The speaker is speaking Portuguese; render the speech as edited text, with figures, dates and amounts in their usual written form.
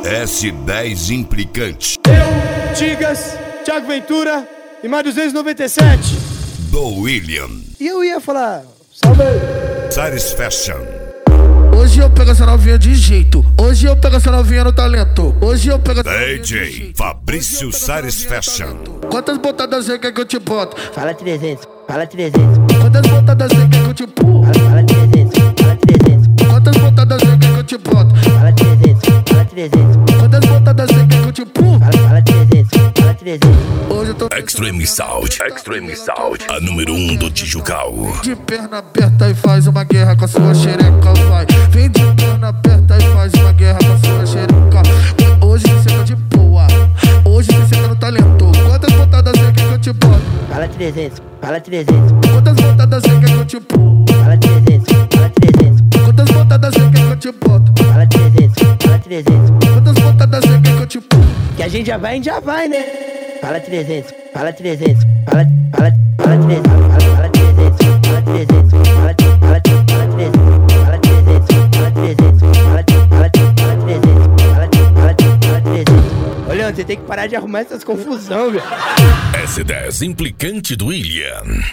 S10 Implicante. Eu, Tigas, Thiago Ventura e mais 297. Do William. E eu ia falar, salve! Cyrus Fashion. Hoje eu pego essa novinha de jeito. Hoje eu pego essa novinha no talento. Hoje eu pego essa novinha de DJ jeito. Fabrício Cyrus Fashion. Quantas botadas você quer que eu te boto? Fala 300, fala 300. Quantas botadas você quer que eu te pulo? Fala 300, fala 300. Quantas botadas você quer que eu te boto? Fala 300, fala 300. Quantas botadas você quer que eu te pulo? Fala 300, fala 300. Hoje eu tô Extreme Sound. Extreme Sound. A número 1 do Tijucal. de perna aberta e faz uma guerra com a sua xereca, vai. Vem de perna aberta e faz uma guerra com a sua xereca. Hoje você senta de boa. Hoje você senta no talento. Quantas botadas você quer que eu te boto? Fala 300, fala 300. Quantas botadas você quer que eu te pulo? Fala 300, fala 300. Quantas botadas você quer que eu te boto? Fala 300, fala 300. Quantas botadas você quer que eu te pulo? Que a gente já vai, né? Fala 300, fala 300. Fala 300, fala 300. Fala 300, fala 300. Fala 300, fala 300. Fala 300, fala 300. Olha, você tem que parar de arrumar essas confusão, velho. S10 Implicante do William.